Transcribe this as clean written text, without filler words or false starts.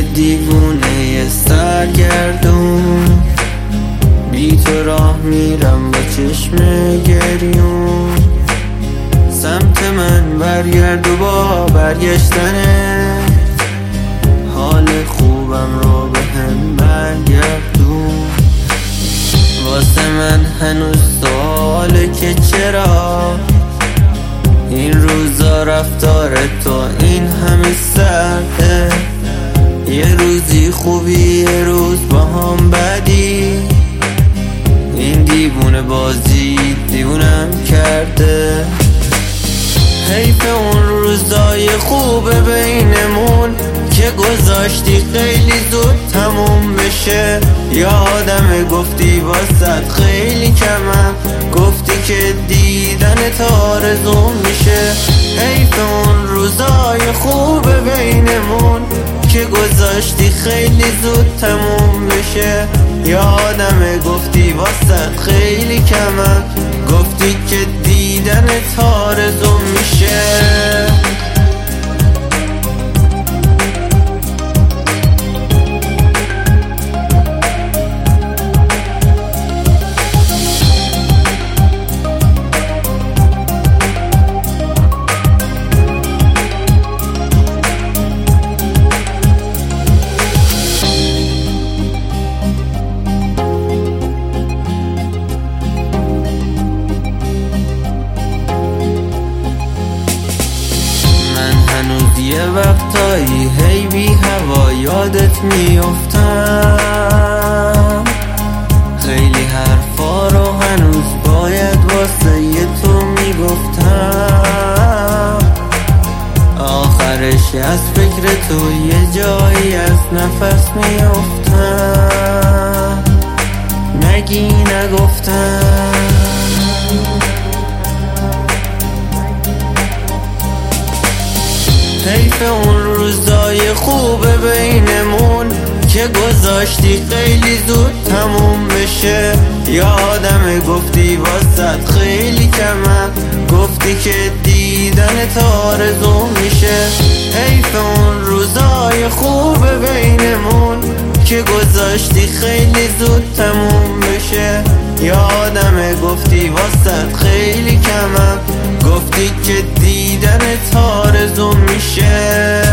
دیوونه سرگردون، بی تو راه میرم با چشم گریون. سمت من برگرد و با برگشتنه، حال خوبم رو به هم برگردون. واسه من هنوز سواله که چرا این روزا رفتار تو این همه سرده. یه روزی خوبی یه روز با هم بدی، این دیوونه بازی دیوونم کرده. حیف اون روزای خوب بینمون که گذاشتی خیلی زود تموم بشه. یادمه گفتی واسد خیلی کمم، گفتی که دیدن آرزوم میشه. حیف اون روزای خوب بینمون که گذاشتی خیلی زود تموم بشه. یادمه گفتی واسد خیلی کمم، گفتی که دیدن آرزوم میشه. یه وقتایی هی بی هوا یادت میافتم، خیلی حرفا رو هنوز باید واسه یه تو میگفتم. آخرش از فکر تو یه جایی از نفس میافتم، نگی نگفتم. حیف اون روزای خوب بینمون که گذاشتی خیلی زود تموم بشه. یادمه گفتی واسد خیلی کمم، گفتی که دیدن آرزوم میشه. حیف اون روزای خوب بینمون که گذاشتی خیلی زود تموم بشه. یادمه گفتی واسد خیلی کمم، گفتی که دیدن آرزوم میشه.